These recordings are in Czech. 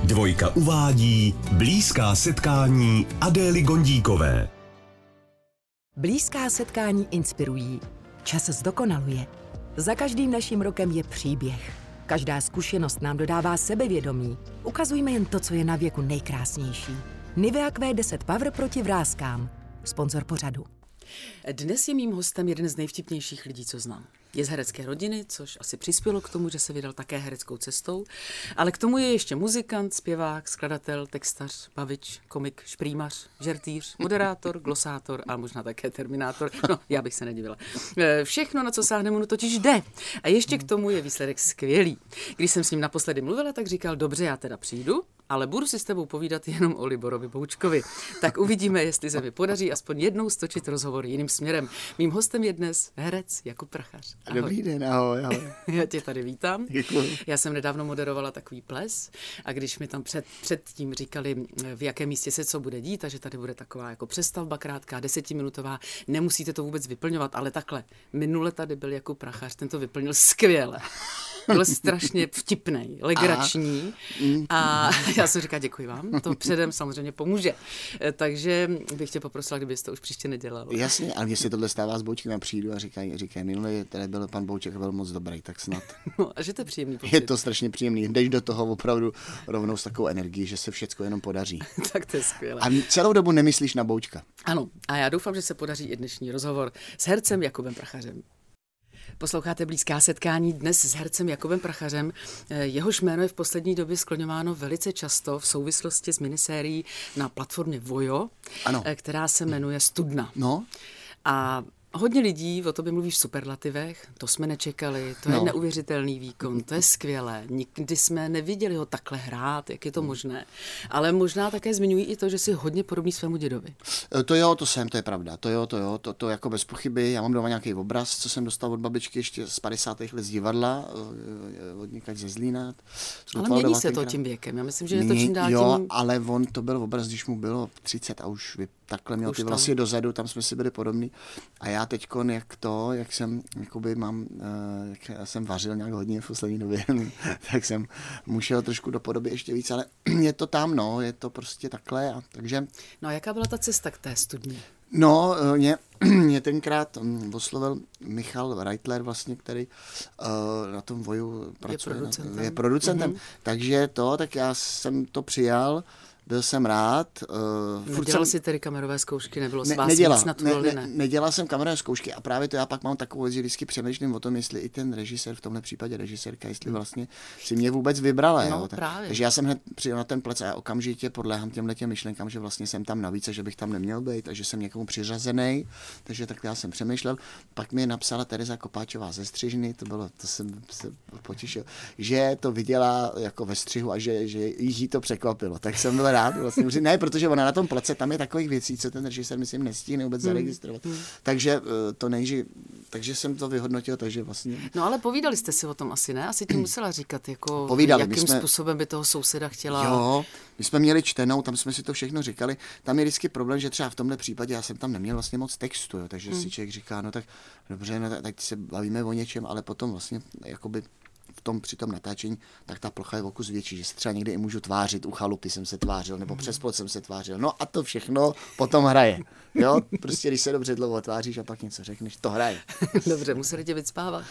Dvojka uvádí blízká setkání Adély Gondíkové. Blízká setkání inspirují. Čas zdokonaluje. Za každým naším rokem je příběh. Každá zkušenost nám dodává sebevědomí. Ukazujme jen to, co je na věku nejkrásnější. Nivea Q10 Power proti vráskám. Sponzor pořadu. Dnes je mým hostem jeden z nejvtipnějších lidí, co znám. Je z herecké rodiny, což asi přispělo k tomu, že se vydal také hereckou cestou, ale k tomu je ještě muzikant, zpěvák, skladatel, textař, bavič, komik, šprýmař, žertýř, moderátor, glosátor a možná také terminátor. No, já bych se nedivila. Všechno, na co sáhne mu, totiž jde. A ještě k tomu je výsledek skvělý. Když jsem s ním naposledy mluvila, tak říkal, dobře, já teda přijdu, ale budu si s tebou povídat jenom o Liborovi Boučkovi. Tak uvidíme, jestli se mi podaří aspoň jednou stočit rozhovor jiným směrem. Mým hostem je dnes herec Jakub Prachař. Ahoj. Dobrý den, ahoj. Já tě tady vítám. Děkuji. Já jsem nedávno moderovala takový ples a když mi tam předtím říkali, v jakém místě se co bude dít a že tady bude taková jako přestavba krátká, 10minutová, nemusíte to vůbec vyplňovat, ale takhle. Minule tady byl Jakub Prachař, ten to vyplnil skvěle. Byl strašně vtipnej, legrační a já jsem říkala, děkuji vám, to předem samozřejmě pomůže. Takže bych tě poprosila, kdybyste to už příště nedělal. Jasně, ale když se tohle stává s Boučkem a přijdu a říkají, minule tady byl pan Bouček a byl moc dobrý, tak snad. No a že to je příjemný pocit. Je to strašně příjemný, jdeš do toho opravdu rovnou s takovou energií, že se všecko jenom podaří. Tak to je skvělé. A celou dobu nemyslíš na Boučka. Ano, a já doufám, že se podaří i dnešní rozhovor s hercem Jakubem Prachařem. Posloucháte Blízká setkání dnes s hercem Jakubem Prachařem. Jehož jméno je v poslední době skloňováno velice často v souvislosti s minisérií na platformě Vojo, ano, která se jmenuje Studna. No. A hodně lidí o tobě mluví v superlativech, to jsme nečekali, to je neuvěřitelný výkon, to je skvělé, nikdy jsme neviděli ho takhle hrát, jak je to možné, ale možná také zmiňují i to, že jsi hodně podobný svému dědovi. To je pravda, to jako bez pochyby, já mám doma nějaký obraz, co jsem dostal od babičky ještě z 50. let z divadla, od někať ze Zlína. Ale mění se to tím věkem, já myslím, že je to čím dál tím... Jo, ale on to byl obraz, když mu bylo 30 a už takhle měl ty vlasy dozadu, tam jsme si byli podobní. A já teďkon, jak jsem, jakoby já jsem vařil nějak hodně v poslední době, tak jsem musel trošku do podoby ještě víc, ale je to tam, je to prostě takhle. Takže... No a jaká byla ta cesta k té studni? No, mě tenkrát oslovil Michal Reitler vlastně, který na tom Voju pracuje. Je producentem. Takže tak já jsem to přijal. Byl jsem rád. Nedělal jsi tedy kamerové zkoušky, nebylo s vás nic na tu roli, ne? Nedělal jsem kamerové zkoušky a právě to já pak mám takovou věc, že vždycky přemýšlím o tom, jestli i ten režisér, v tomhle případě režisérka, jestli vlastně si mě vůbec vybrala. No, právě. Takže já jsem hned přijel na ten plec a já okamžitě podléhám těmhletěm myšlenkám, že vlastně jsem tam navíc a že bych tam neměl být a že jsem někomu přiřazený. Takže tak já jsem přemýšlel. Pak mi napsala Tereza Kopáčová ze Střižny, to jsem se potěšil, že to viděla jako ve střihu a že jí to překvapilo. Tak jsem byl rád, vlastně. Ne, protože ona na tom place, tam je takových věcí, co ten režisér, myslím, nestihne vůbec zaregistrovat. Takže takže jsem to vyhodnotil, takže vlastně... No ale povídali jste si o tom asi, ne? Asi ti musela říkat, jako jakým způsobem by toho souseda chtěla... Jo, my jsme měli čtenou, tam jsme si to všechno říkali. Tam je vždycky problém, že třeba v tomhle případě já jsem tam neměl vlastně moc textu, jo, takže si člověk říká, no tak dobře, tak se bavíme o něčem, ale potom vlastně jakoby při tom natáčení, tak ta plocha je o kus větší, že se třeba někdy i můžu tvářit, u chalupy jsem se tvářil, nebo přes plot jsem se tvářil. No a to všechno potom hraje. Jo, prostě když se dobře dlouho tváříš a pak něco řekneš, to hraje. Dobře, museli tě vycpávat?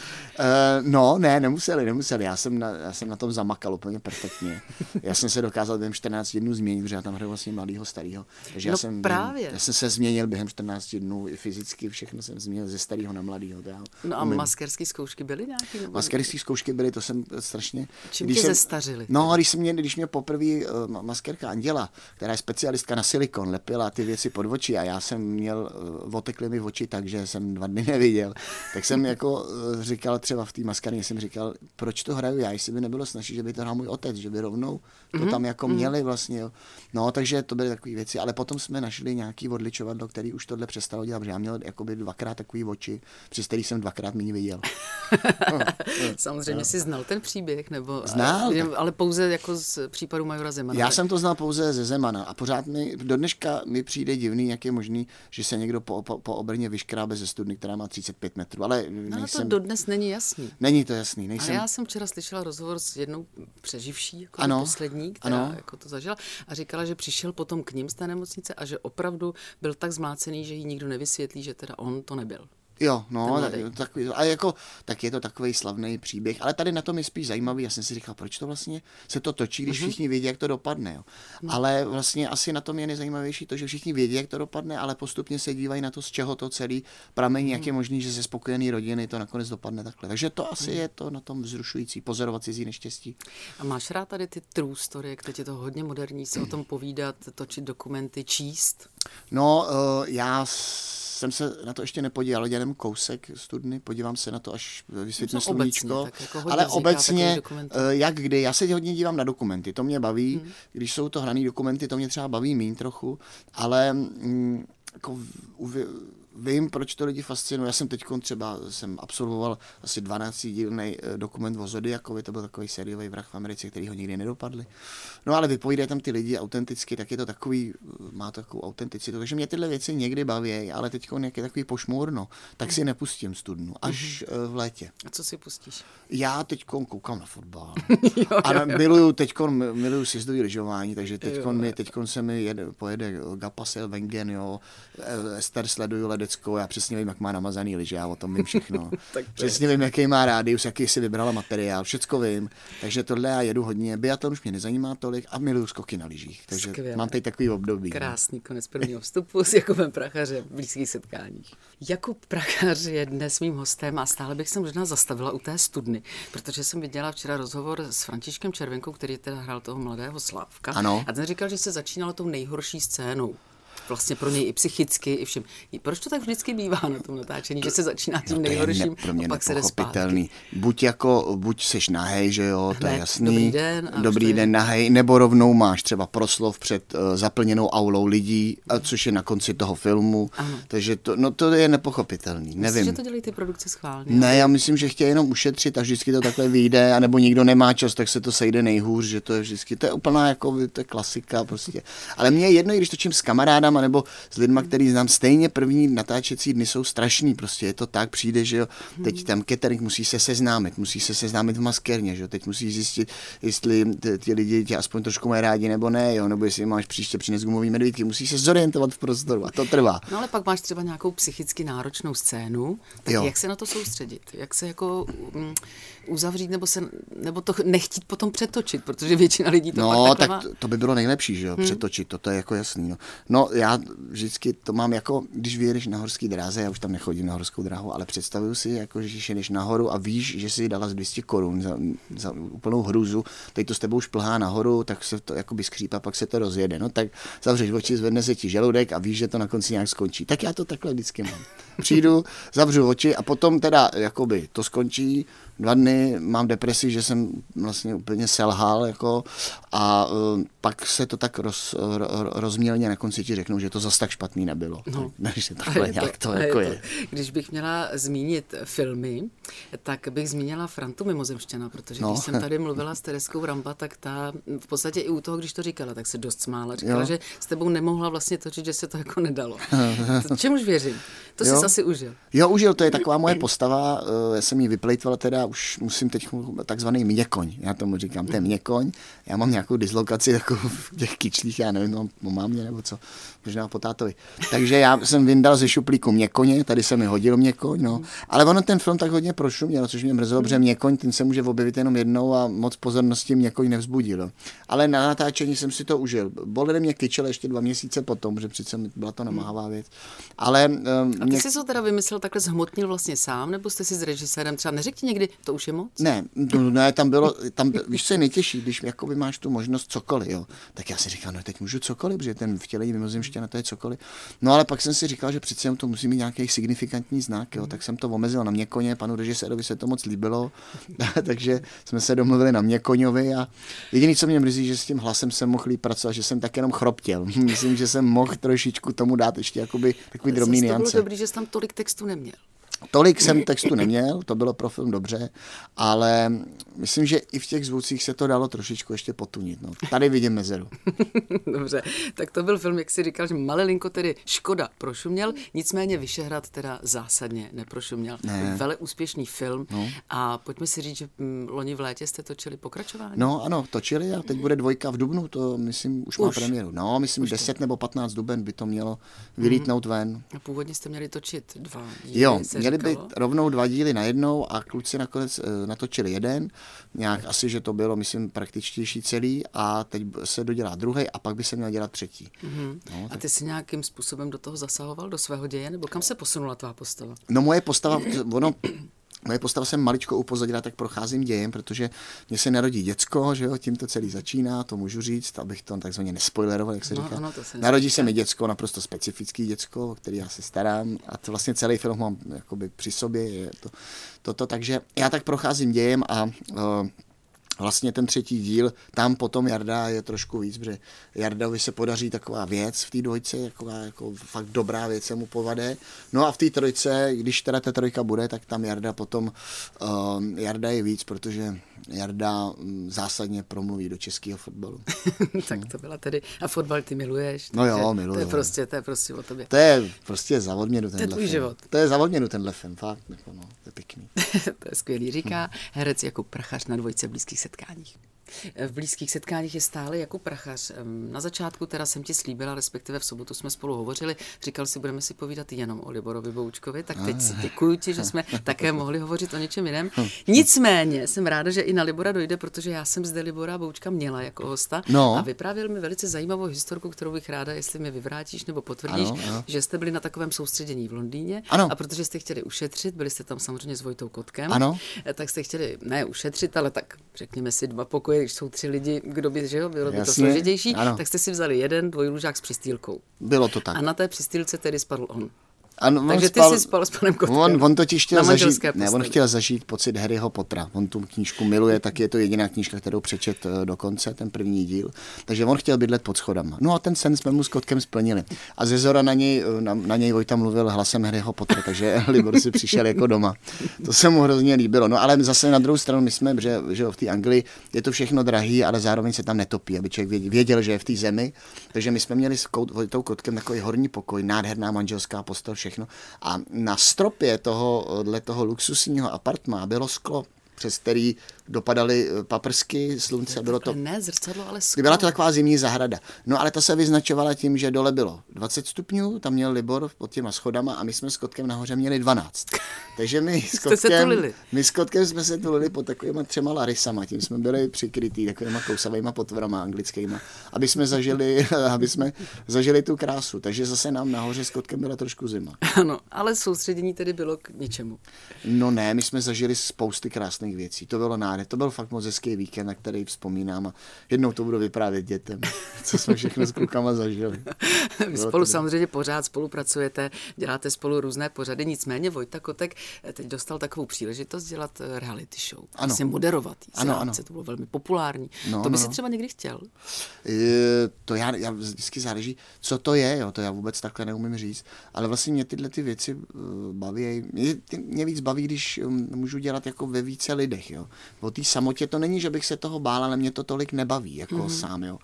Nemuseli. Já jsem na tom zamakal úplně perfektně. Já jsem se dokázal během 14 dnů změnit, protože já tam hraju vlastně mladýho, starýho. Takže já jsem se změnil během 14 dnů i fyzicky, všechno jsem změnil ze starého na mladýho. No a maskerské zkoušky byly nějaké? Maskerské zkoušky byly, to jsem strašně... Čím tě zestařili? No, když mě poprvé maskérka Anděla, která je specialistka na silikon, lepila ty věci pod oči a já jsem měl, otekly mi oči tak, že jsem 2 dny neviděl, tak jsem jako říkal třeba v té maskárně, jsem říkal, proč to hraju já, jestli by nebylo snažit, že by to hrál můj otec, že by rovnou to tam jako měli vlastně. Jo. No, takže to byly takové věci, ale potom jsme našli nějaký odličovadlo, který už tohle přestalo dělat, protože já měl jakoby 2krát takový oči, přes který jsem 2krát méně viděl. Samozřejmě si znal ten příběh? Nebo, Znal. Ale pouze jako z případu majora Zemana. Já jsem to znal pouze ze Zemana a pořád do dneška mi přijde divný, jak je možný, že se někdo po Obrně vyškrábe ze studny, která má 35 metrů. Ale to dodnes není jasný. Není to jasný. Ale já jsem včera slyšela rozhovor s jednou přeživší, jako poslední, která jako to zažila a říkala, že přišel potom k ním z té nemocnice a že opravdu byl tak zmlácený, že jí nikdo nevysvětlí, že teda on to nebyl. Jo, no, tak je to takový slavný příběh, ale tady na tom je spíš zajímavý, já jsem si říkal, proč to vlastně se to točí, když všichni vědí, jak to dopadne, jo. Ale vlastně asi na tom je nejzajímavější to, že všichni vědí, jak to dopadne, ale postupně se dívají na to, z čeho to celý pramení, jak je možný, že ze spokojené rodiny to nakonec dopadne takhle. Takže to asi je to na tom vzrušující, pozorovat cizí neštěstí. A máš rád tady ty true story, jak teď je to hodně moderní, se o tom povídat, točit dokumenty, číst? No, já jsem se na to ještě nepodíval, dělám kousek studny, podívám se na to, až vysvětlím sluníčko, jako ale obecně, jak kdy, já se hodně dívám na dokumenty, to mě baví, když jsou to hraný dokumenty, to mě třeba baví míň trochu, ale jako vím, proč to lidi fascinuje. Já jsem jsem absolvoval asi 12dílný dokument o Zodiakovi, to byl takový sériový vrah v Americe, který ho nikdy nedopadli. No ale vypovídají tam ty lidi autenticky, tak je to takový, má takovou autenticitu. Takže mě tyhle věci někdy baví, ale teď jak je takový pošmůrno, tak si nepustím studnu, až v létě. A co si pustíš? Já teď koukám na fotbal. A miluju sjezdový lyžování, takže teď se mi pojede Gapasel, Wengen, jo. Ester sleduju ledeckou, já přesně vím, jak má namazaný lyže, já o tom vím všechno. Přesně vím, jaký má rádius, jaký si vybrala materiál, všecko vím. Takže tohle já jedu hodně. Biatlon už mě nezajímá tolik a miluju skoky na lyžích. Takže mám teď takový období. Krásný konec prvního vstupu s Jakubem Prachařem v blízkých setkáních. Jakub Prachař je dnes mým hostem a stále bych se možná zastavila u té studny, protože jsem viděla včera rozhovor s Františkem Červenkou, který teda hrál toho mladého Slávka. Ano. A ten říkal, že se začínalo tou nejhorší scénou. Vlastně pro něj i psychicky, i všem. Proč to tak vždycky bývá na tom natáčení, že se začíná tím nejhorším a pak se jde zpátky? Buď seš nahej, že jo, to je jasný. Dobrý den nahej, nebo rovnou máš třeba proslov před zaplněnou aulou lidí, což je na konci toho filmu. Ano. Takže to je nepochopitelný. Nevím. Že to dělají ty produkce schválně? Ne, já myslím, že chtějí jenom ušetřit a vždycky to takhle vyjde, anebo nikdo nemá čas, tak se to sejde nejhůř, že to je vždycky, to je úplná jako, to je klasika prostě. Ale mě je jedno, když točím s kamarádama nebo s lidma, který znám, stejně první natáčecí dny jsou strašný, prostě je to tak, přijde, že jo, teď tam catering musí se seznámit v maskérně, že jo, teď musí zjistit, jestli ty lidi tě aspoň trošku mají rádi nebo ne, jo, nebo jestli máš příště přines gumový medvídky, musí se zorientovat v prostoru a to trvá. No ale pak máš třeba nějakou psychicky náročnou scénu, tak jak se na to soustředit, jak se jako uzavřít nebo to nechtít potom přetočit, protože většina lidí to pak takhle má. Tak to by bylo nejlepší, že jo, přetočit, to je jako jasný, no já vždycky to mám jako, když vyjedeš na horský dráze, já už tam nechodím na horskou dráhu, ale představuju si, jako, že jdeš nahoru a víš, že si dala z 200 korun za úplnou hruzu, teď to s tebou šplhá nahoru, tak se to jakoby skřípá, pak se to rozjede, no tak zavřeš oči, zvedne se ti žaludek a víš, že to na konci nějak skončí. Tak já to takhle vždycky mám. Přijdu, zavřu oči a potom teda jakoby to skončí, 2 dny mám depresi, že jsem vlastně úplně selhal jako, a pak se to tak rozmělně na konci ti řeknou, že to zas tak špatný nebylo. No. Takže takhle nějak to jako je. Když bych měla zmínit filmy, tak bych zmínila Frantu Mimozemšťana, protože když jsem tady mluvila s Tereskou Ramba, tak ta v podstatě i u toho, když to říkala, tak se dost smála. Říkala, že s tebou nemohla vlastně točit, že se to jako nedalo. Čemuž věřím? To jsi asi užil. Jo, užil, to je taková moje postava, já jsem ji vyplejtval teda, už musím teď takzvaný měkoň, já tomu říkám, to je měkoň, já mám nějakou dislokaci takovou v těch kyčlích, já nevím, mám mě nebo co, možná po tátovi. Takže já jsem vyndal ze šuplíku měkoně, tady se mi hodil měkoň, no, ale ono ten film tak hodně prošuměl, což mě mrzelo, protože měkoň, ten se může objevit jenom jednou a moc pozornosti měkoň nevzbudil. Ale na natáčení jsem si to užil. Bolely mě kyčele ještě 2 měsíce potom, že přece byla to namáhavá věc. Ale a ty jsi to teda vymyslel, takhle zhmotnil vlastně sám, nebo jste si s režisérem třeba neřekl někdy, to už je moc? Ne, tam víš, co je nejtěžší, když jakoby máš tu možnost cokoliv, jo. Tak já si říkal, no teď můžu cokoliv, protože ten vtělení Mimozemšťana, to je cokoliv. No ale pak jsem si říkal, že přece to musí mít nějaký signifikantní znak, jo. Tak jsem to omezil na měkoně, panu režisérovi se to moc líbilo, takže jsme se domluvili na měkoňovi a jediný, co mě mrzí, že s tím hlasem jsem mohl líp pracovat, že jsem tak jenom chroptěl. Myslím, že jsem mohl trošičku tomu dát ještě jakoby takový drobný nuance. To bylo dobrý, že jsi tam tolik textu neměl. Tolik jsem textu neměl, to bylo pro film dobře, ale myslím, že i v těch zvucích se to dalo trošičku ještě potunit. No. Tady vidím mezeru. Dobře, tak to byl film, jak jsi říkal, že Malilinko tedy škoda prošuměl, nicméně Vyšehrad teda zásadně neprošuměl. Ne. Vele úspěšný film a pojďme si říct, že loni v létě jste točili pokračování. No ano, točili a teď bude 2 v dubnu, to myslím už má premiéru. No, myslím 10 nebo 15 duben by to mělo vylítnout ven. A původně jste měli točit 2 díly, Jo, měli by rovnou 2 díly najednou a kluci nakonec natočili jeden, nějak asi, že to bylo, myslím, praktičtější celý a teď se dodělá druhý a pak by se měl dělat 3. No, a ty jsi nějakým způsobem do toho zasahoval, do svého děje, nebo kam se posunula tvá postava? No moje postava jsem maličko upozadila, tak procházím dějem, protože mě se narodí děcko, že jo, tím to celý začíná, to můžu říct, abych to takzvaně nespoileroval, jak se říká. Ano, narodí se mi děcko, naprosto specifický děcko, o který já se starám a to vlastně celý film mám jakoby při sobě, je to, takže já tak procházím dějem a vlastně ten 3. díl, tam potom Jarda je trošku víc, protože Jardovi se podaří taková věc v té 2, taková jako fakt dobrá věc se mu povede. No a v té 3, když teda ta 3 bude, tak tam Jarda potom, Jarda je víc, protože Jarda zásadně promluví do českého fotbalu. Tak to byla tedy, a fotbal ty miluješ. No jo, miluji. To je prostě o tobě. To je prostě za odměnu tenhle film. To je tvůj život. To je za odměnu tenhle film, fakt, jako no, to je pěkný. To je skvělý, říká herec Jakub Prachař na 2 blízkých setkáních. V blízkých setkáních je stále Jakub Prachař. Na začátku teda jsem ti slíbila, respektive v sobotu jsme spolu hovořili, říkal si, budeme si povídat jenom o Liborovi Boučkovi, tak teď si děkuju ti, že jsme také mohli hovořit o něčem jiném. Nicméně jsem ráda, že i na Libora dojde, protože já jsem zde Libora Boučka měla jako hosta a vyprávěl mi velice zajímavou historku, kterou bych ráda, jestli mi vyvrátíš nebo potvrdíš, že jste byli na takovém soustředění v Londýně a protože jste chtěli ušetřit, byli jste tam samozřejmě s Vojtou Kotkem, tak jste chtěli ne ušetřit, ale tak řekněme si 2 pokoje, když jsou 3 lidi, kdo by, že jo, bylo by to složitější, tak jste si vzali jeden dvojlůžák s přistýlkou. Bylo to tak. A na té přistýlce tedy spadl on. Ano, takže ty jsi spal s panem Kotkem. On totiž chtěl zažít, on chtěl zažít pocit Harryho Pottera. On tu knížku miluje, tak je to jediná knížka, kterou přečet do konce, ten 1. díl. Takže on chtěl bydlet pod schodama. No a ten sen jsme mu s Kotkem splnili. A ze zora na něj Vojta mluvil hlasem Harryho Pottera, takže Libor si přišel jako doma. To se mu hrozně líbilo. No ale zase na druhou stranu my jsme, že v té Anglii je to všechno drahý, ale zároveň se tam netopí, aby člověk věděl, že je v té zemi. Takže my jsme měli s Vojtou Kotkem takový horní pokoj, nádherná manželská postel, všechno. A na stropě toho luxusního apartmá bylo sklo, přes který dopadaly paprsky, slunce. Bylo to ne zrcadlo, ale sklo. Byla to taková zimní zahrada. No ale ta se vyznačovala tím, že dole bylo 20 stupňů, tam měl Libor pod těma schodama a my jsme s Kotkem nahoře měli 12. Takže my s Kotkem jsme se tulili pod takovýma 3 larisama, tím jsme byli přikrytý takovýma kousavýma potvorama anglickýma, aby jsme zažili tu krásu. Takže zase nám nahoře s Kotkem byla trošku zima. Ano, ale soustředění tedy bylo k ničemu. No ne, my jsme zažili spousty krásných věcí. To bylo nádherné. To byl fakt moc hezký víkend, na který vzpomínám a jednou to budu vyprávět dětem, co jsme všechno s klukama zažili. Vy spolu samozřejmě pořád spolupracujete, děláte spolu různé pořady, nicméně Vojta Kotek teď dostal takovou příležitost dělat reality show. Vlastně moderovat. Ano. To bylo velmi populární. To by si třeba někdy chtěl? To já vždycky záleží, co to je, jo, to já vůbec takhle neumím říct, ale vlastně mě tyhle ty věci baví. Mě víc baví, když můžu dělat jako ve více lidech, jo. O té samotě to není, že bych se toho bál, ale mě to tolik nebaví, jako sám, jo.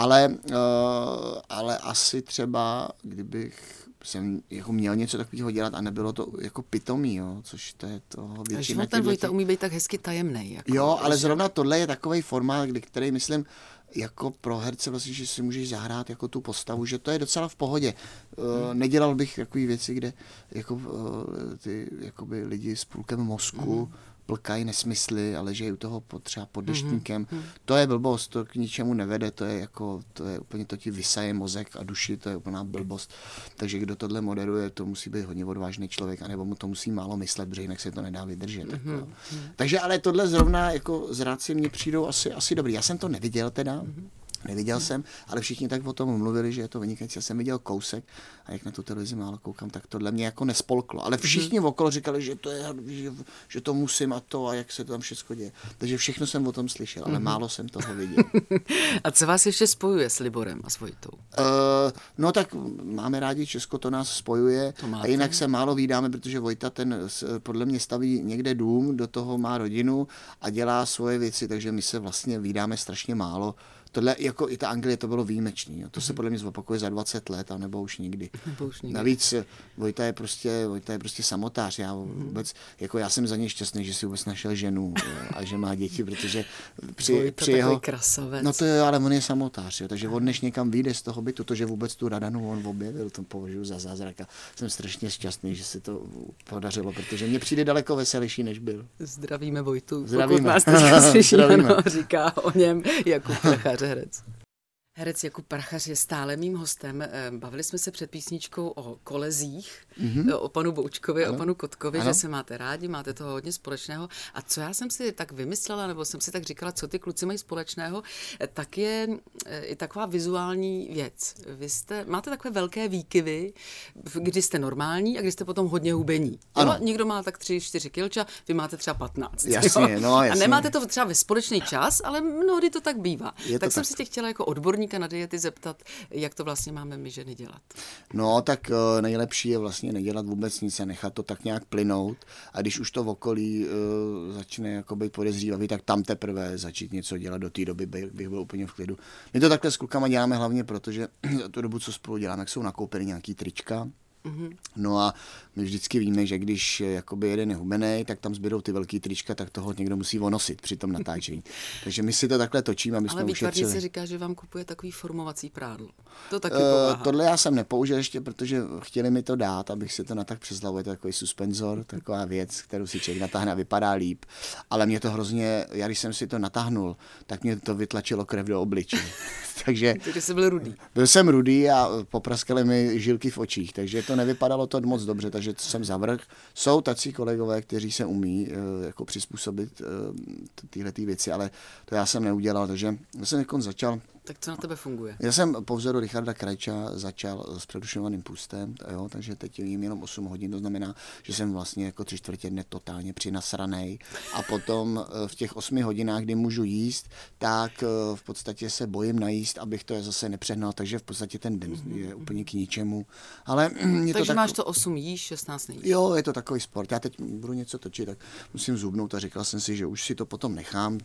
Ale asi třeba, kdybych jsem jako měl něco takového dělat a nebylo to jako pitomý, jo, což to je toho většina. Ten Vojta umí být tak hezky tajemnej. Jako, jo, ale zrovna tohle je takovej formát, který myslím, jako pro herce vlastně, že si můžeš zahrát jako tu postavu, že to je docela v pohodě. Nedělal bych takové věci, kde jako ty jakoby lidi s půlkem mozku plkají nesmysly, ale že je u toho třeba pod deštníkem. To je blbost, to k ničemu nevede, to je úplně, to ti vysaje mozek a duši, to je úplná blbost. Takže kdo tohle moderuje, to musí být hodně odvážný člověk, anebo mu to musí málo myslet, protože jinak se to nedá vydržet. Takže ale tohle zrovna jako zrádci mně přijdou asi dobrý. Já jsem to neviděl teda, Neviděl jsem, ale všichni tak o tom mluvili, že je to vynikající. Já jsem viděl kousek a jak na tu televizi málo koukám, tak tohle mě jako nespolklo. Ale všichni okolo říkali, že to je, že to musím a to a jak se to tam všechno děje. Takže všechno jsem o tom slyšel, ale málo jsem toho viděl. A co vás ještě spojuje s Liborem a s Vojtou? No tak máme rádi Česko, to nás spojuje. A jinak se málo vídáme, protože Vojta ten podle mě staví někde dům, do toho má rodinu a dělá svoje věci, takže my se vlastně vídáme strašně málo. Tohle, jako i ta Anglie, to bylo výjimečný. Jo. To se podle mě zopakuje za 20 let, a nebo už nikdy. Navíc Vojta je prostě samotář. Já vůbec, jako já jsem za něj šťastný, že si vůbec našel ženu a že má děti, protože při jeho... krasavec. No to je, ale on je samotář, jo, takže on než někam vyjde z toho bytu, to, že vůbec tu Radanu on objevil, to považuji za zázrak a jsem strašně šťastný, že se to podařilo, protože mně přijde daleko veselější, než byl. Zdravíme Vojtu, Zdravíme. Pokud nás teďka slyší, ano, říká o něm Jakub Prachař, herec. Herec Jakub Prachař je stále mým hostem. Bavili jsme se před písničkou o kolezích, o panu Boučkovi, ano. O panu Kotkovi, ano. Že se máte rádi, máte toho hodně společného. A co já jsem si tak vymyslela, nebo jsem si tak říkala, co ty kluci mají společného, tak je i taková vizuální věc. Vy máte takové velké výkyvy, kdy jste normální a kdy jste potom hodně hubení. Někdo má tak 3-4 kilča, vy máte třeba 15. Jasně, no, jasně. A nemáte to třeba ve společný čas, ale mnohdy to tak bývá. Tak jsem si tě chtěla jako odborníka na diety zeptat, jak to vlastně máme my ženy dělat. No, tak nejlepší je vlastně nedělat vůbec nic a nechat to tak nějak plynout. A když už to v okolí začne jako být podezřívavý, tak tam teprve začít něco dělat. Do té doby bych byl úplně v klidu. My to takhle s klukama děláme hlavně, protože za tu dobu, co spolu děláme, jak jsou nakoupeny nějaký trička. No a my vždycky víme, že když jakoby jeden je hubenej, tak tam zbydou ty velký trička, tak toho někdo musí onosit při tom natáčení. Takže my si to takhle točíme, aby jsme ušetřili. Ale výtvarnice říká, že vám kupuje takový formovací prádlo. To taky pomáhá. Tohle já jsem nepoužil ještě, protože chtěli mi to dát, abych si to natáhl přes hlavu. Je to takový suspenzor, taková věc, kterou si člověk natáhne a vypadá líp. Ale mě to hrozně, já když jsem si to natáhnul, tak mě to vytlačilo krev do obličeje. Takže jsi byl rudý. Byl jsem rudý a popraskaly mi žilky v očích, takže to nevypadalo to moc dobře, takže jsem zavrch. Jsou tací kolegové, kteří se umí jako přizpůsobit tyhle věci, ale to já jsem neudělal, takže jsem začal. Tak co na tebe funguje? Já jsem po vzoru Richarda Krajča začal s přerušovaným pustem, jo, takže teď jím jenom 8 hodin, to znamená, že jsem vlastně jako 3/4 dne totálně přinasranej a potom v těch 8 hodinách, kdy můžu jíst, tak v podstatě se bojím najíst, abych to zase nepřehnal, takže v podstatě ten den je úplně k ničemu. Ale takže máš to 8 jíš, 16 nejíš. Jo, je to takový sport. Já teď budu něco točit, tak musím zhubnout a říkal jsem si, že už si to potom nechám,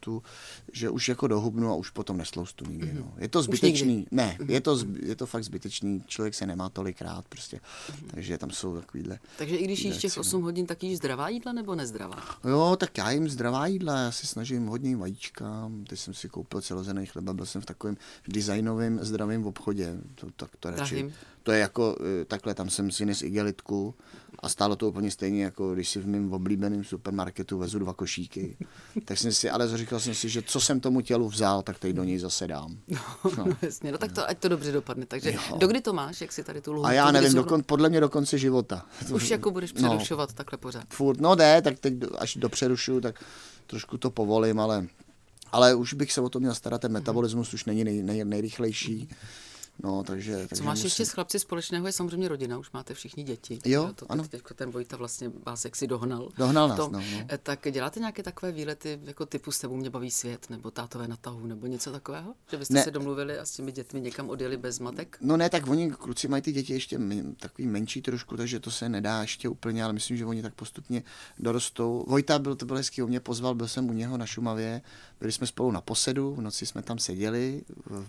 že už jako dohubnu a už potom nesloustu. No. Je to zbytečný, ne, je to fakt zbytečný, člověk se nemá tolik rád prostě, takže tam jsou takovýhle. Takže i když jíš těch 8 hodin, tak jíš zdravá jídla nebo nezdravá? Jo, tak já jim zdravá jídla, já si snažím hodně vajíčka, teď jsem si koupil celozrnný chleba, byl jsem v takovém designovém zdravém obchodě, to radši. To je jako takhle, tam jsem si nes igelitku a stálo to úplně stejně, jako když si v mém oblíbeném supermarketu vezu 2 košíky. Tak jsem si, ale říkal jsem si, že co jsem tomu tělu vzal, tak teď do něj zase dám. No jasně, no tak to, ať to dobře dopadne. Takže dokdy to máš, jak si tady tu lhůtu? A já nevím, podle mě do konce života. Už jako budeš přerušovat takhle pořád. Furt, no ne, tak teď až dopřerušu, tak trošku to povolím, ale už bych se o to měl starat, ten metabolismus už není nejrychlejší. No, takže co máš ještě s chlapci společného, je samozřejmě rodina, už máte všichni děti. Jo, ano. Teď ten Vojta vlastně vás jaksi dohnal. Dohnal nás, no. Tak děláte nějaké takové výlety, jako typu S tebou mě baví svět, nebo Tátové na tahu, nebo něco takového? Že byste se domluvili a s těmi dětmi někam odjeli bez matek? No ne, tak oni, kluci mají ty děti ještě takový menší trošku, takže to se nedá ještě úplně, ale myslím, že oni tak postupně dorostou. Vojta to byl hezký, mě pozval, byl jsem u něho na Šumavě, byli jsme spolu na Posedu, v noci jsme tam seděli,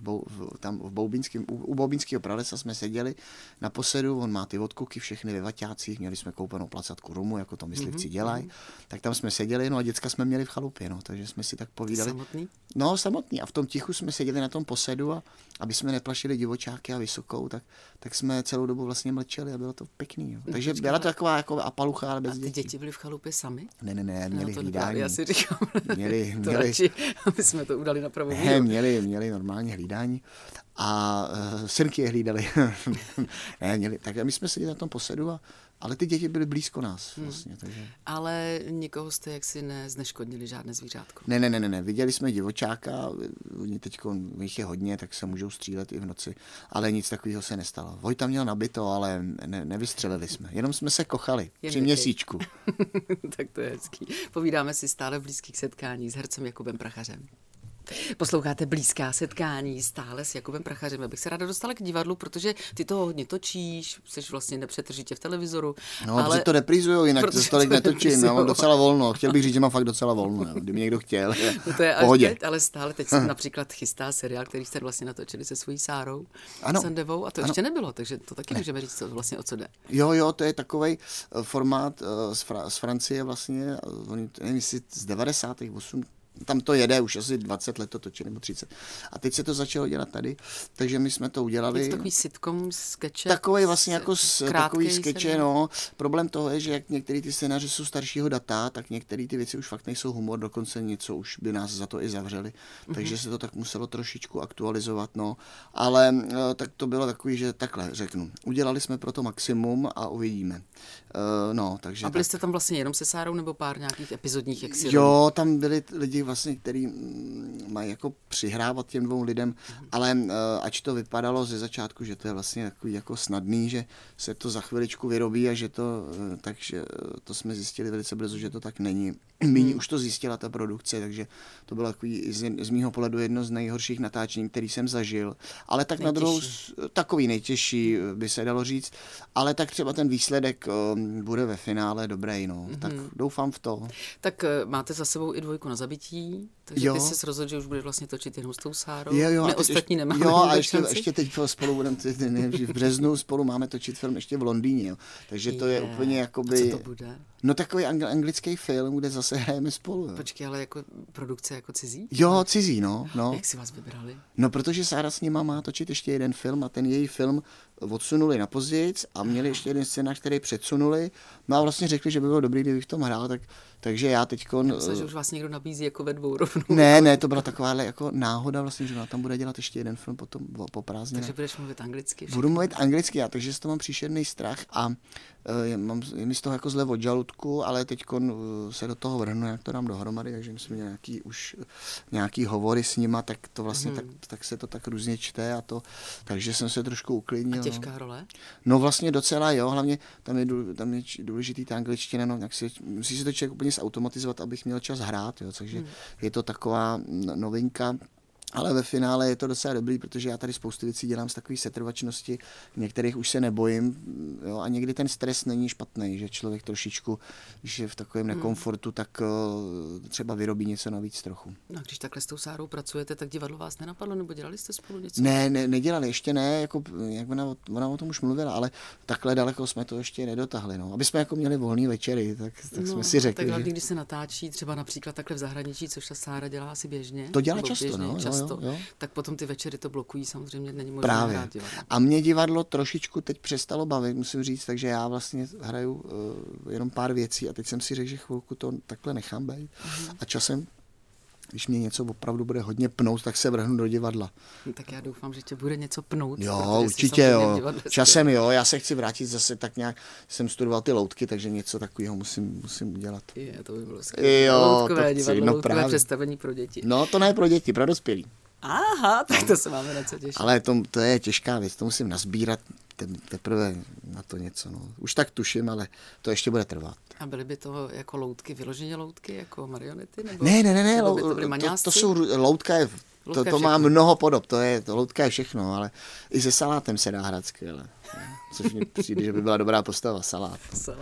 u Boubínského pralesa jsme seděli na Posedu, on má ty odkuky všechny ve vaťácích, měli jsme koupenou placatku rumu, jako to myslivci dělají, tak tam jsme seděli, no a děcka jsme měli v chalupě, no, takže jsme si tak povídali. Samotný? No, samotný a v tom tichu jsme seděli na tom Posedu a aby jsme neplašili divočáky a vysokou, tak jsme celou dobu vlastně mlčeli a bylo to pekný, jo. Takže byla to taková jako apalucha, ale bez dětí. A ty děti byly v chalupě sami? Ne, měli hlídání. Já si říkám, měli radši, aby jsme to udali na pravou míru. Měli normálně hlídání. A synky je hlídali. Tak my jsme seděli na tom Posedu a ale ty děti byly blízko nás vlastně. Takže. Ale nikoho jste jaksi zneškodnili, žádné zvířátko. Ne, viděli jsme divočáka, oni teďko, jich je hodně, tak se můžou střílet i v noci, ale nic takového se nestalo. Vojta měl nabito, ale nevystřelili jsme, jenom jsme se kochali při měsíčku. Tak to je hezký. Povídáme si stále v blízkých setkáních s hercem Jakubem Prachařem. Posloucháte Blízká setkání stále s Jakubem Prachařem. Já bych se ráda dostala k divadlu, protože ty toho hodně točíš, jsi vlastně nepřetržitě v televizoru. No, ale to reprízujou, jinak to tolik netočím, já mám docela volno. Chtěl bych říct, že mám fakt docela volno, kdyby někdo chtěl. No to je až teď, ale stále teď se například chystá seriál, který jste vlastně natočili se svojí Sárou Sandevou, a to ještě nebylo, takže to taky můžeme říct, co vlastně o co jde. Jo, to je takovej formát z Francie vlastně, nevím, jestli z 98. Tam to jede už asi 20 let to točí, nebo 30. A teď se to začalo dělat tady, takže my jsme to udělali. Je to takový sitcom, skeče? Takový vlastně jako takový skeče, no. Problém toho je, že jak některý ty scénáře jsou staršího data, tak některé ty věci už fakt nejsou humor, dokonce něco už by nás za to i zavřeli. Takže se to tak muselo trošičku aktualizovat, no. Ale tak to bylo takový, že takhle řeknu. Udělali jsme pro to maximum a uvidíme. No, takže a byli jste tam vlastně jenom se Sárou nebo pár nějakých epizodních, jak si Jo, tam byli lidi vlastně, který mají jako přihrávat těm dvou lidem, ale ač to vypadalo ze začátku, že to je vlastně takový jako snadný, že se to za chviličku vyrobí a že to, takže to jsme zjistili velice brzo, že to tak není. Míň už to zjistila ta produkce, takže to bylo takový z mýho pohledu jedno z nejhorších natáčení, který jsem zažil. Ale tak nejtěžší. Na druhou, takový nejtěžší by se dalo říct, ale tak třeba ten výsledek bude ve finále dobrý, no. Tak doufám v to. Tak máte za sebou i dvojku na zabití, takže ty jsi rozhodl, že už budeš vlastně točit jenom s tou Sárou. Jo, my ostatní nemáme. Jo, a ještě teď spolu budeme, v březnu spolu máme točit film ještě v Londýně, jo. Takže to je úplně jakoby... A co to bude? No takový anglický film, kde zase hrajeme spolu. Jo. Počkej, ale jako produkce jako cizí? Jo, cizí, no. Jak si vás vybrali? No, protože Sára s nima má točit ještě jeden film a ten její film odsunuli na později a měli ještě jeden scénář, který předsunuli. No a vlastně řekli, že by bylo dobrý, kdybych v tom hrál, takže já teďko... Myslím, že už vás někdo nabízí jako ve dvou rovnou. Ne, to byla taková jako náhoda vlastně, že ona tam bude dělat ještě jeden film potom po prázdninách. Takže budeš mluvit anglicky? Budu mluvit anglicky, takže z toho mám příšerný strach a je mi z toho jako zle od žaludku, ale teď se do toho vrhnu, jak to dám dohromady, takže jsme měli nějaký hovory s nima, tak to vlastně tak se to tak různě čte a to, takže jsem se trošku uklidnil. A těžká role? No vlastně docela jo, hlavně tam je důležitý ta angličtina, no, musí se to člověk úplně zautomatizovat, abych měl čas hrát, jo, takže je to taková novinka. Ale ve finále je to docela dobrý, protože já tady spoustu věcí dělám z takové setrvačnosti, některých už se nebojím, jo, a někdy ten stres není špatný, že člověk trošičku, když je v takovém nekomfortu, tak třeba vyrobí něco navíc trochu. No a když takhle s tou Sárou pracujete, tak divadlo vás nenapadlo, nebo dělali jste spolu něco? Ne, nedělali, ještě ne, jako, jak ona o tom už mluvila, ale takhle daleko jsme to ještě nedotahli, no. Aby jsme jako měli volný večery, tak jsme si řekli. Tak hlavně, když se natáčí třeba například takhle v zahraničí, což ta Sára dělá asi běžně. To dělá často, jo. Tak potom ty večery to blokují, samozřejmě není možné právě hrát divadlo. A mě divadlo trošičku teď přestalo bavit, musím říct, takže já vlastně hraju jenom pár věcí a teď jsem si řekl, že chvilku to takhle nechám být. A časem, když mě něco opravdu bude hodně pnout, tak se vrhnu do divadla. No, tak já doufám, že tě bude něco pnout. Jo, určitě jo. Časem jo, já se chci vrátit zase tak nějak, jsem studoval ty loutky, takže něco takového musím udělat. To by bylo skvělé. Loutkové divadlo, loutkové představení pro děti. No to ne pro děti, pro dospělí. Aha, tak to se máme na co těšit. Ale to je těžká věc, to musím nazbírat teprve na to něco. No. Už tak tuším, ale to ještě bude trvat. A byly by to jako loutky, vyloženě loutky, jako marionety? Nebo ne, to jsou loutka je... To má mnoho podob, to loutka je všechno, ale i se salátem se dá hrát skvěle. Což mi přijde, že by byla dobrá postava, salát.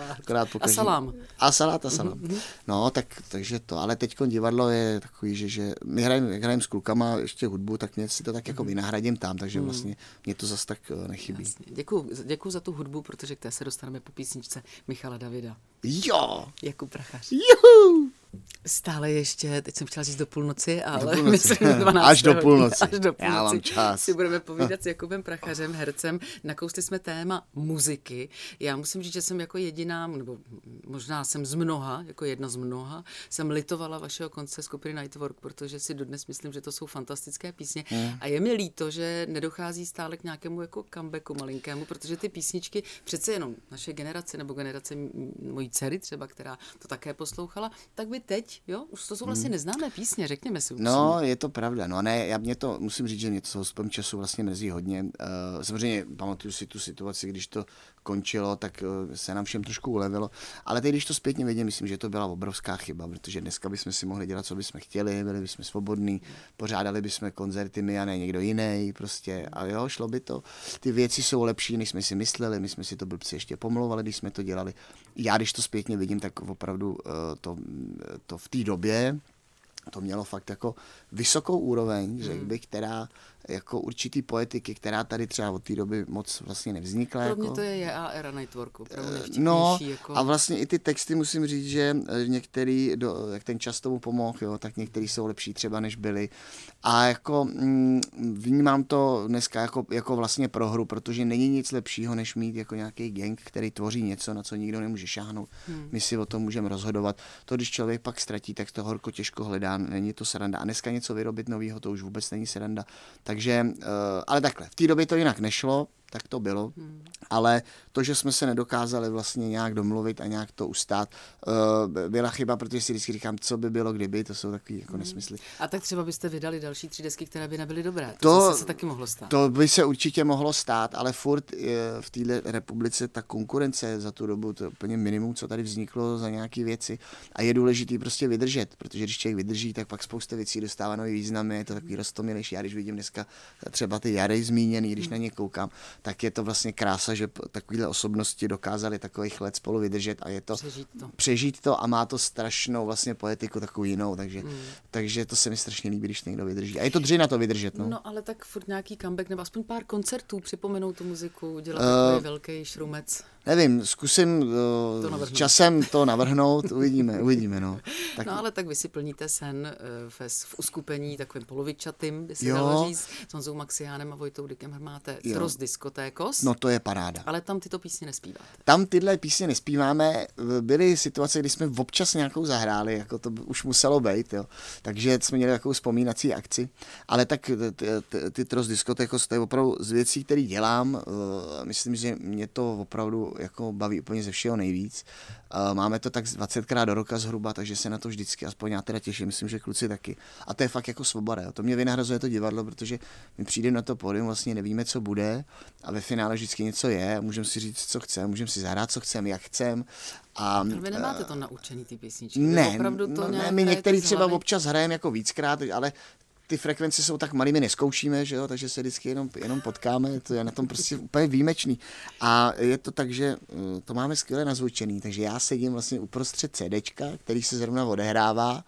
A salám. A salát. No, takže to, ale teďko divadlo je takový, že my hrajeme s klukama ještě hudbu, tak mě si to tak jako vynahradím tam, takže vlastně mě to zas tak nechybí. Děkuju za tu hudbu, protože k té se dostaneme po písničce Michala Davida. Jo! Jakub Prachař. Juhu! Stále ještě, teď jsem chtěla říct do půlnoci, ale půlnoci. myslím 12. Až do půlnoci. Až do půlnoci. Já mám čas. Si budeme povídat s Jakubem Prachařem, hercem. Nakousli jsme téma muziky. Já musím říct, že jsem jako jediná, nebo možná jsem z mnoha, jako jedna z mnoha, jsem litovala vašeho konce skupiny Nightwork, protože si dodnes myslím, že to jsou fantastické písně. A je mi líto, že nedochází stále k nějakému jako comebacku malinkému, protože ty písničky přece jenom naše generace nebo generace mojí dcery třeba, která to také poslouchala, tak by teď, jo, už to jsou vlastně neznámé písně, řekněme si. No, je to pravda, no ne, mě to, musím říct, že mě to s času vlastně mrzí hodně. Samozřejmě pamatuju si tu situaci, když to končilo, tak se nám všem trošku ulevilo, ale teď, když to zpětně vidím, myslím, že to byla obrovská chyba, protože dneska bychom si mohli dělat, co bychom chtěli, byli bychom svobodní, pořádali bychom koncerty my a ne někdo jiný, prostě, a jo, šlo by to. Ty věci jsou lepší, než jsme si mysleli, my jsme si to blbci ještě pomlouvali, když jsme to dělali. Já, když to zpětně vidím, tak opravdu to v té době to mělo fakt jako vysokou úroveň, řekl bych, která jako určitý poetiky, která tady třeba od té doby moc vlastně nevznikla. Pro mě jako, to je a era Nightworku, opravdu nevtipnější. No, jako... a vlastně i ty texty musím říct, že některý, jak ten čas tomu pomohl, jo, tak některý jsou lepší třeba, než byli. A jako vnímám to dneska jako vlastně prohru, protože není nic lepšího, než mít jako nějaký gang, který tvoří něco, na co nikdo nemůže šáhnout. My si o tom můžeme rozhodovat. To, když člověk pak ztratí, tak to horko těžko hledá, není to sranda. A dneska něco vyrobit novýho, to už vůbec není sranda. Takže, ale takhle, v té době to jinak nešlo, tak to bylo, ale to, že jsme se nedokázali vlastně nějak domluvit a nějak to ustát, byla chyba, protože si vždycky říkám, co by bylo, kdyby, to jsou takový jako nesmysly. A tak třeba byste vydali další 3 desky, které by nebyly dobré, to se taky mohlo stát. To by se určitě mohlo stát, ale furt v této republice ta konkurence za tu dobu, to je úplně minimum, co tady vzniklo za nějaké věci a je důležitý prostě vydržet, protože když člověk vydrží, tak pak spousta věcí dostává nový významy, je to takový roztomilejší. Já když vidím dneska třeba ty Jary zmíněný, když na ně koukám, tak je to vlastně krása, že takovéhle osobnosti dokázaly takových let spolu vydržet a je to přežít to a má to strašnou vlastně poetiku takovou jinou, takže to se mi strašně líbí, když někdo vydrží. A je to dřina to vydržet, no. No, ale tak furt nějaký comeback nebo aspoň pár koncertů připomenou tu muziku, udělat takový velký šrumec. Nevím, zkusím časem to navrhnout, uvidíme, no. Tak... No, ale tak vy si plníte sen v uskupení takovým polovičatým, by se dalo říct, s Honzou Maxiánem a Vojtou Dykem máte Tros Diskotékos. No to je paráda. Ale tam tyto písně nespíváte. Tam tyhle písně nespíváme, byly situace, kdy jsme občas nějakou zahráli, jako to už muselo být, jo. Takže jsme měli takovou vzpomínací akci, ale tak ty Tros Diskotékos, to je opravdu z věcí, které dělám, myslím, že mě to opravdu jako baví úplně ze všeho nejvíc. Máme to tak 20krát do roka zhruba, takže se na to vždycky aspoň já teda těším, myslím, že kluci taky. A to je fakt jako svoboda. Jo. To mě vynahrazuje to divadlo, protože my přijdeme na to pódium, vlastně nevíme, co bude a ve finále vždycky něco je. Můžeme si říct, co chceme, můžeme si zahrát, co chceme, jak chceme. A vy nemáte to naučený, ty písničky? Ne, to my některý třeba občas hrajeme jako víckrát, ale ty frekvence jsou tak malý, my neskoušíme, že jo, takže se vždycky jenom potkáme, to je na tom prostě úplně výjimečný. A je to tak, že to máme skvěle nazvučený, takže já sedím vlastně uprostřed CDčka, který se zrovna odehrává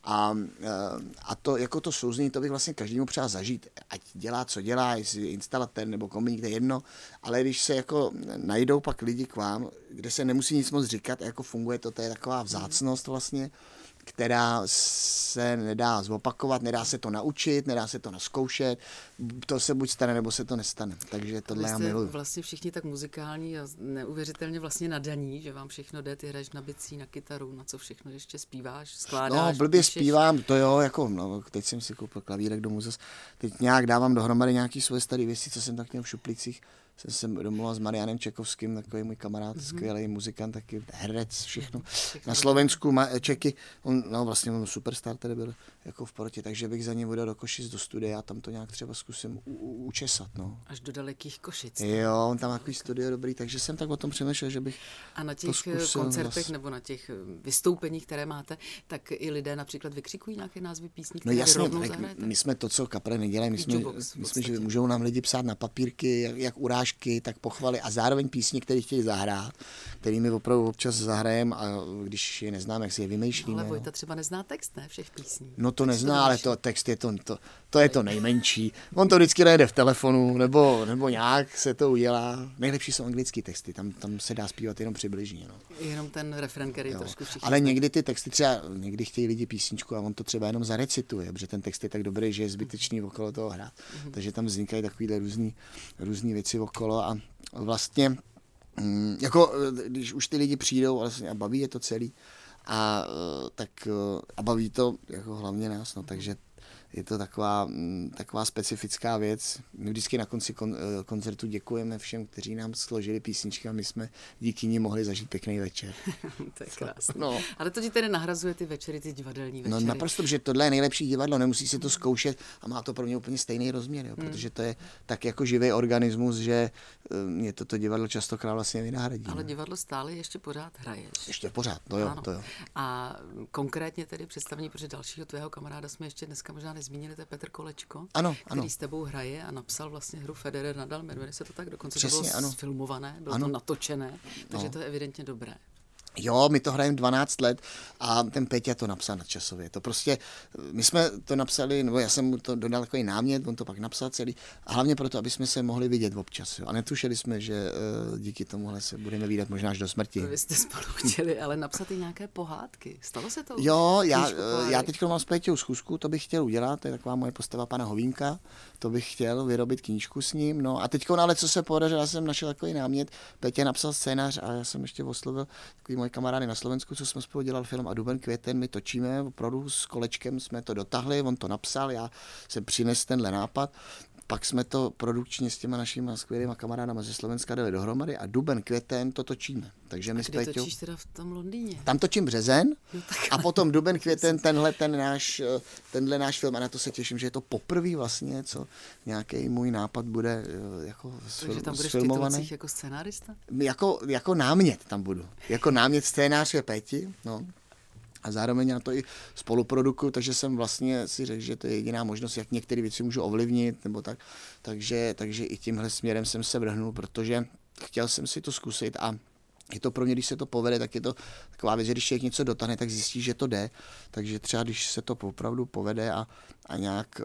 a to jako to souznění, to bych vlastně každému přál zažít, ať dělá, co dělá, jestli je instalatér nebo kominík, to je jedno, ale když se jako najdou pak lidi k vám, kde se nemusí nic moc říkat a jako funguje to je taková vzácnost vlastně, která se nedá zopakovat, nedá se to naučit, nedá se to nazkoušet, to se buď stane, nebo se to nestane. Takže tohle já miluji. Vlastně všichni tak muzikální a neuvěřitelně vlastně nadaní, že vám všechno jde, ty hraješ na bicí, na kytaru, na co všechno ještě zpíváš, skládáš. No, blbě zpívám, to jo, jako, no, teď jsem si koupil klavírek domů zase, teď nějak dávám dohromady nějaký svoje staré věci, co jsem tak měl v šuplicích. Jsem se domluvil s Marianem Čekovským, takový můj kamarád, skvělý muzikant, taky herec, všechno. Na Slovensku Čeky, on superstar tady byl jako v porotě, takže bych za ním odjel do Košic do studia a tam to nějak třeba zkusím učesat, no. Až do dalekých Košic. Jo, on tam takový studio dobrý, takže jsem tak o tom přemýšlel, že bych a na těch koncertech nebo na těch vystoupeních, které máte, tak i lidé například vykřikují nějaké názvy písní, které jasně, rovnou zahrajete? My jsme to, co kapely nedělají, my jsme, že můžou nám lidi psát na papírky, jak urážky narážky, tak pochvaly a zároveň písně, které chtějí zahrát, kterými opravdu občas zahrajeme a když je neznám, jak si je vymýšlíme. Ale Vojta třeba nezná text, ne? Všech písní. No to nezná, ale text je to je to nejmenší. On to vždycky najde v telefonu, nebo nějak se to udělá. Nejlepší jsou anglické texty, tam se dá zpívat jenom přibližně. No. Jenom ten refren, který trošku všichni. Ale někdy ty texty třeba, někdy chtějí lidi písničku a on to třeba jenom zarecituje, protože ten text je tak dobrý, že je zbytečný okolo toho hrát. Takže tam vznikají takovýhle různý věci okolo a vlastně jako když už ty lidi přijdou a baví je to celý a baví to jako hlavně nás, no, takže je to taková specifická věc. My vždycky na konci koncertu děkujeme všem, kteří nám složili písničky a my jsme díky ní mohli zažít pěkný večer. To je krásné. No. Ale to ti tedy nahrazuje ty večery, ty divadelní večery. No naprosto, že tohle je nejlepší divadlo, nemusí se to zkoušet a má to pro mě úplně stejný rozměr, jo, protože to je tak jako živý organismus, že mě toto divadlo častokrát vlastně vynahradí. Ale divadlo stále ještě pořád hraješ. Ještě pořád, to jo, ano. To jo. A konkrétně tedy představení, protože dalšího tvého kamaráda jsme ještě dneska možná nezmínili, to je Petr Kolečko, který s tebou hraje a napsal vlastně hru Federer Nadal, jmenuje se to tak, dokonce přesně, to bylo sfilmované, bylo to natočené, takže to je evidentně dobré. Jo, my to hrajeme 12 let a ten Peťa to napsal nadčasově. To prostě, my jsme to napsali, nebo já jsem mu to dodal takový námět, on to pak napsal celý, a hlavně proto, aby jsme se mohli vidět občas. Jo. A netušili jsme, že díky tomuhle se budeme vidět možná až do smrti. Vy jste spolu chtěli, ale napsat i nějaké pohádky. Stalo se to? Jo, já teď mám s Peťou schůzku, to bych chtěl udělat, to je taková moje postava pana Hovínka, to bych chtěl vyrobit knížku s ním. No a teď, ale co se podařilo, já jsem našel takový námět, Peťa napsal scénář a já jsem ještě oslovil takový moje kamarády na Slovensku, co jsme spolu dělali film a Duben květen, my točíme, opravdu s Kolečkem jsme to dotáhli, on to napsal, já jsem přinesl tenhle nápad, pak jsme to produkčně s těma našimi skvělýma kamarádama ze Slovenska dali dohromady a Duben květen to točíme. Takže my a kde točíš teda v tom Londýně? Tam točím březen a potom Duben květen, tenhle náš film a na to se těším, že je to poprvé vlastně, co nějaký můj nápad bude jako takže tam budeš v titulcích jako scenárista? Jako námět tam budu. Jako námět scénář je Péti, no. A zároveň na to i spoluprodukuju, takže jsem vlastně si řekl, že to je jediná možnost, jak některé věci můžu ovlivnit, nebo tak. Takže i tímhle směrem jsem se vrhnul, protože chtěl jsem si to zkusit a je to pro mě, když se to povede, tak je to taková věc, že když člověk něco dotáhne, tak zjistí, že to jde. Takže třeba, když se to opravdu povede a nějak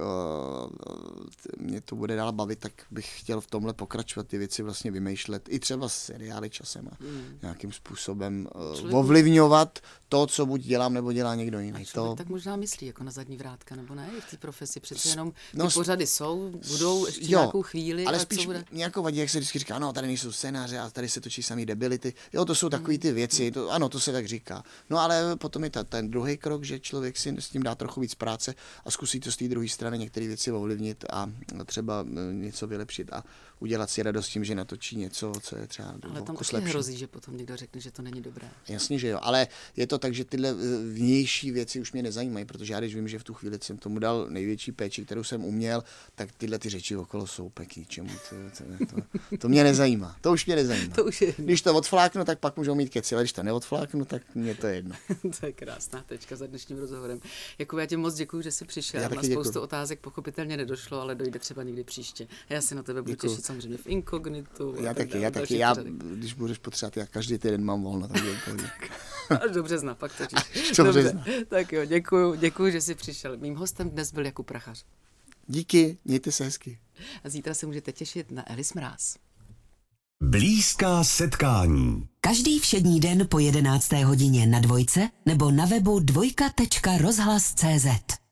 mě to bude dál bavit, tak bych chtěl v tomhle pokračovat, ty věci vlastně vymýšlet. I třeba seriály časem a nějakým způsobem ovlivňovat to, co buď dělám, nebo dělá někdo jiný. To tak možná myslí jako na zadní vrátka, nebo ne? V té profesi přece jenom ty pořady budou ještě nějakou chvíli. Ale spíš nějakou vadí, jak se vždycky říká, no tady nejsou scénáře a tady se točí samý debility. Jo, to jsou takové ty věci, to se tak říká. No ale potom je ten druhý krok, že člověk si s tím dá trochu víc práce a zkusí to z té druhé strany některé věci ovlivnit a třeba něco vylepšit a udělat si radost tím, že natočí něco, co je třeba ale tam taky hrozí, že potom někdo řekne, že to není dobré. Jasně, že jo, ale je to tak, že tyhle vnější věci už mě nezajímají, protože já když vím, že v tu chvíli jsem tomu dal největší péči, kterou jsem uměl, tak tyhle ty řeči okolo jsou k ničemu. To mě nezajímá. To už mě nezajímá. Když to odfláknu, tak pak můžou mít keci, ale když to neodfláknu, tak mě to je jedno. To je krásná tečka za dnešním rozhovorem. Jakub, já ti moc děkuju, že jsi přišel. Na spoustu otázek pochopitelně nedošlo, ale dojde třeba někdy příště. Já si na tebe budu těšit samozřejmě v inkognitu. Já taky. Když budeš potřebovat, já každý týden mám volno. Až do března, pak to Dobře. Tak jo, děkuju, že jsi přišel. Mým hostem dnes byl Jakub Prachař. Díky, mějte se hezky. A zítra se můžete těšit na Elis Mráz. Blízká setkání. Každý všední den po 11. hodině na Dvojce nebo na webu dvojka.rozhlas.cz.